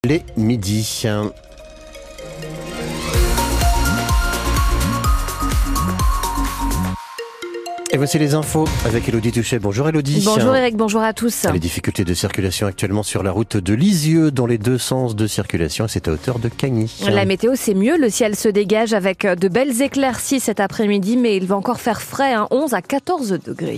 Les midis. Et voici les infos avec Élodie Touchet. Bonjour Élodie. Bonjour Eric, bonjour à tous. Les difficultés de circulation actuellement sur la route de Lisieux dans les deux sens de circulation, c'est à hauteur de Cagny. La météo c'est mieux, le ciel se dégage avec de belles éclaircies cet après-midi, mais il va encore faire frais, 11 à 14 degrés.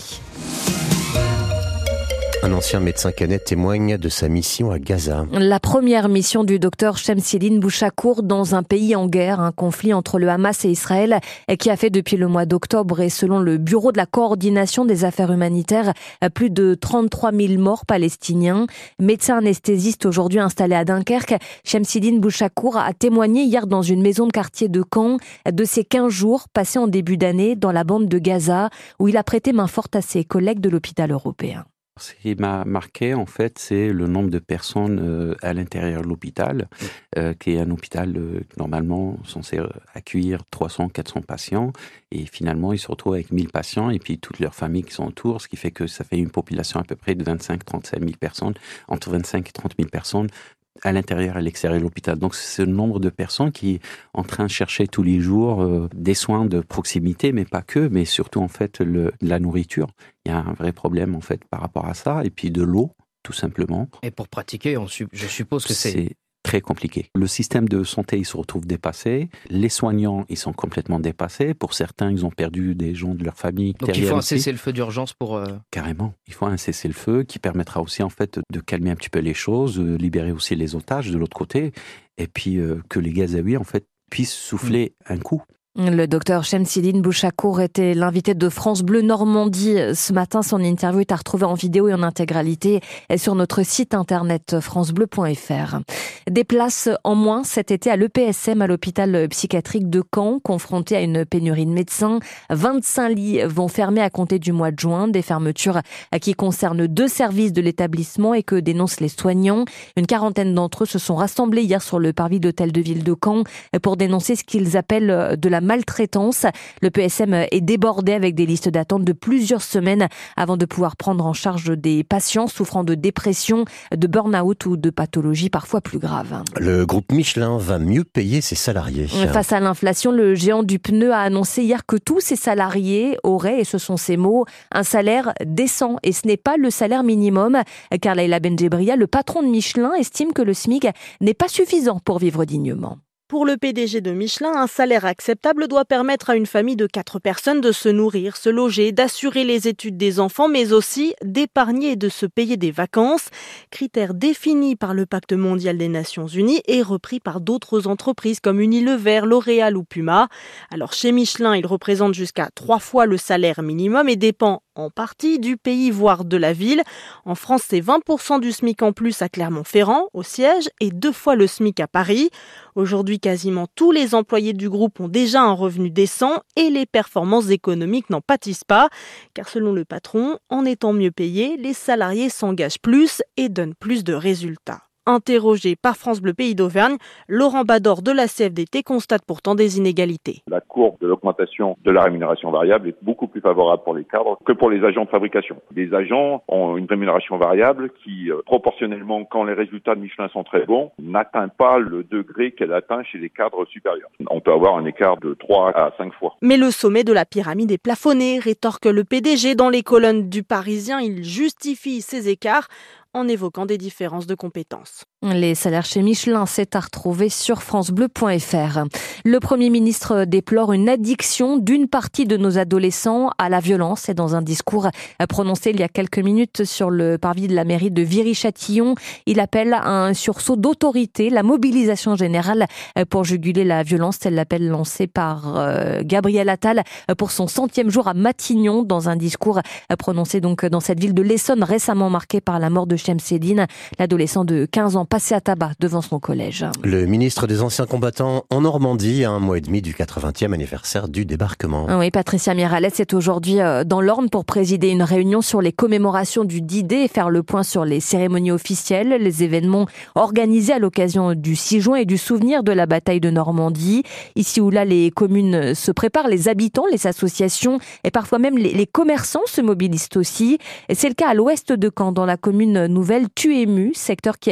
Un ancien médecin canet témoigne de sa mission à Gaza. La première mission du docteur Shamsidine Bouchakour dans un pays en guerre, un conflit entre le Hamas et Israël qui a fait depuis le mois d'octobre et selon le Bureau de la coordination des affaires humanitaires, plus de 33 000 morts palestiniens. Médecin anesthésiste aujourd'hui installé à Dunkerque, Shamsidine Bouchakour a témoigné hier dans une maison de quartier de Caen de ses 15 jours passés en début d'année dans la bande de Gaza où il a prêté main forte à ses collègues de l'hôpital européen. Ce qui m'a marqué, en fait, c'est le nombre de personnes à l'intérieur de l'hôpital, qui est un hôpital normalement censé accueillir 300-400 patients. Et finalement, ils se retrouvent avec 1000 patients et puis toutes leurs familles qui sont autour, ce qui fait que ça fait une population à peu près de 25-35 000 personnes, entre 25 et 30 000 personnes, à l'intérieur et à l'extérieur de l'hôpital. Donc c'est ce nombre de personnes qui est en train de chercher tous les jours des soins de proximité, mais pas que, mais surtout en fait la nourriture. Il y a un vrai problème en fait par rapport à ça, et puis de l'eau, tout simplement. Et pour pratiquer, je suppose que c'est très compliqué. Le système de santé, il se retrouve dépassé. Les soignants, ils sont complètement dépassés. Pour certains, ils ont perdu des gens de leur famille. Donc il faut un cessez-le-feu d'urgence pour... Carrément. Il faut un cessez-le-feu qui permettra aussi en fait de calmer un petit peu les choses, de libérer aussi les otages de l'autre côté, et puis que les Gazaouis en fait puissent souffler un coup. Le docteur Shamsidine Bouchakour était l'invité de France Bleu Normandie ce matin. Son interview est à retrouver en vidéo et en intégralité sur notre site internet francebleu.fr. Des places en moins cet été à l'EPSM, à l'hôpital psychiatrique de Caen, confronté à une pénurie de médecins. 25 lits vont fermer à compter du mois de juin. Des fermetures qui concernent 2 services de l'établissement et que dénoncent les soignants. Une quarantaine d'entre eux se sont rassemblés hier sur le parvis d'hôtel de ville de Caen pour dénoncer ce qu'ils appellent de la maltraitance. Le PSM est débordé avec des listes d'attente de plusieurs semaines avant de pouvoir prendre en charge des patients souffrant de dépression, de burn-out ou de pathologies parfois plus graves. Le groupe Michelin va mieux payer ses salariés. Face à l'inflation, le géant du pneu a annoncé hier que tous ses salariés auraient, et ce sont ses mots, un salaire décent. Et ce n'est pas le salaire minimum, car Leïla Benjebria, le patron de Michelin, estime que le SMIC n'est pas suffisant pour vivre dignement. Pour le PDG de Michelin, un salaire acceptable doit permettre à une famille de 4 personnes de se nourrir, se loger, d'assurer les études des enfants, mais aussi d'épargner et de se payer des vacances. Critère défini par le Pacte mondial des Nations Unies et repris par d'autres entreprises comme Unilever, L'Oréal ou Puma. Alors chez Michelin, il représente jusqu'à 3 fois le salaire minimum et dépend en partie du pays, voire de la ville. En France, c'est 20% du SMIC en plus à Clermont-Ferrand, au siège, et 2 fois le SMIC à Paris. Aujourd'hui, quasiment tous les employés du groupe ont déjà un revenu décent et les performances économiques n'en pâtissent pas. Car selon le patron, en étant mieux payés, les salariés s'engagent plus et donnent plus de résultats. Interrogé par France Bleu Pays d'Auvergne, Laurent Bador de la CFDT constate pourtant des inégalités. La courbe de l'augmentation de la rémunération variable est beaucoup plus favorable pour les cadres que pour les agents de fabrication. Les agents ont une rémunération variable qui, proportionnellement, quand les résultats de Michelin sont très bons, n'atteint pas le degré qu'elle atteint chez les cadres supérieurs. On peut avoir un écart de 3 à 5 fois. Mais le sommet de la pyramide est plafonné, rétorque le PDG dans les colonnes du Parisien. Il justifie ces écarts en évoquant des différences de compétences. Les salaires chez Michelin, c'est à retrouver sur francebleu.fr. Le Premier ministre déplore une addiction d'une partie de nos adolescents à la violence. Et dans un discours prononcé il y a quelques minutes sur le parvis de la mairie de Viry-Châtillon, il appelle à un sursaut d'autorité, la mobilisation générale pour juguler la violence. C'est l'appel lancé par Gabriel Attal pour son 100e jour à Matignon, dans un discours prononcé donc dans cette ville de l'Essonne récemment marquée par la mort de Shamsidine, l'adolescent de 15 ans passé à tabac devant son collège. Le ministre des Anciens Combattants en Normandie, à 1 mois et demi du 80e anniversaire du débarquement. Oui, Patricia Miralles est aujourd'hui dans l'Orne pour présider une réunion sur les commémorations du D-Day et faire le point sur les cérémonies officielles, les événements organisés à l'occasion du 6 juin et du souvenir de la bataille de Normandie. Ici ou là, les communes se préparent, les habitants, les associations et parfois même les commerçants se mobilisent aussi. Et c'est le cas à l'ouest de Caen, dans la commune nouvelle Tuému, secteur qui a été libéré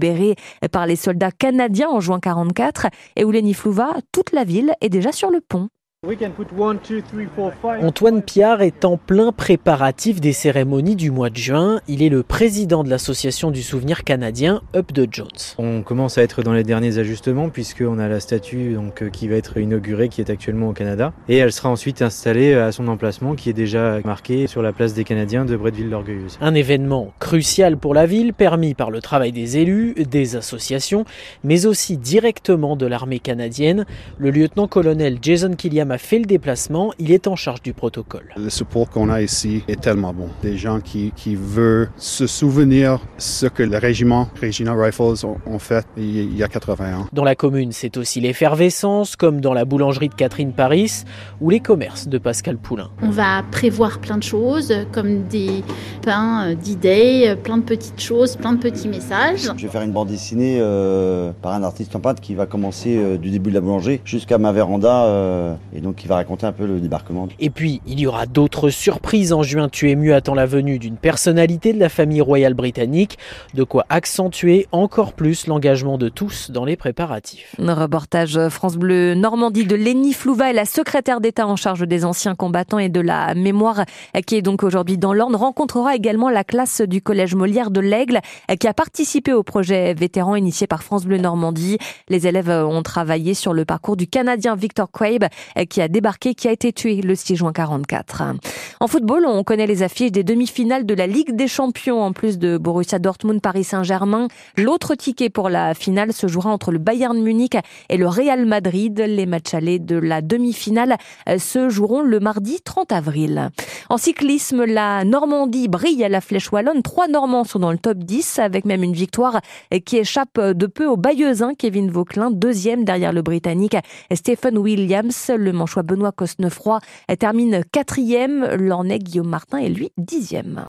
libérée par les soldats canadiens en juin 1944 et où Lenny Flouva, toute la ville est déjà sur le pont. Antoine Piard est en plein préparatif des cérémonies du mois de juin. Il est le président de l'association du souvenir canadien Up the Jones. On commence à être dans les derniers ajustements puisqu'on a la statue qui va être inaugurée, qui est actuellement au Canada. Et elle sera ensuite installée à son emplacement qui est déjà marqué sur la place des Canadiens de Bretteville-l'Orgueilleuse. Un événement crucial pour la ville, permis par le travail des élus, des associations, mais aussi directement de l'armée canadienne. Le lieutenant-colonel Jason Killiam a fait le déplacement, il est en charge du protocole. Le support qu'on a ici est tellement bon. Des gens qui veulent se souvenir ce que le régiment Regina Rifles ont fait il y a 80 ans. Dans la commune, c'est aussi l'effervescence, comme dans la boulangerie de Catherine Paris ou les commerces de Pascal Poulain. On va prévoir plein de choses, comme des pains d'idées, plein de petites choses, plein de petits messages. Je vais faire une bande dessinée par un artiste en peintre qui va commencer du début de la boulangerie jusqu'à ma véranda et donc qui va raconter un peu le débarquement. Et puis, il y aura d'autres surprises en juin. Tu es mieux attend la venue d'une personnalité de la famille royale britannique, de quoi accentuer encore plus l'engagement de tous dans les préparatifs. Un reportage France Bleu Normandie de Lenny Flouva, la secrétaire d'État en charge des anciens combattants et de la mémoire, qui est donc aujourd'hui dans l'Orne, rencontrera également la classe du collège Molière de l'Aigle, qui a participé au projet vétéran initié par France Bleu Normandie. Les élèves ont travaillé sur le parcours du Canadien Victor Quabe, qui a débarqué, qui a été tué le 6 juin 1944. En football, on connaît les affiches des demi-finales de la Ligue des Champions. En plus de Borussia Dortmund, Paris Saint-Germain, l'autre ticket pour la finale se jouera entre le Bayern Munich et le Real Madrid. Les matchs allés de la demi-finale se joueront le mardi 30 avril. En cyclisme, la Normandie brille à la Flèche Wallonne. 3 Normands sont dans le top 10, avec même une victoire qui échappe de peu au Bayeuxin Kevin Vauquelin, deuxième derrière le Britannique Stephen Williams. Le Manchois Benoît Cosnefroy termine 4e. L'Ornais Guillaume Martin est lui 10e.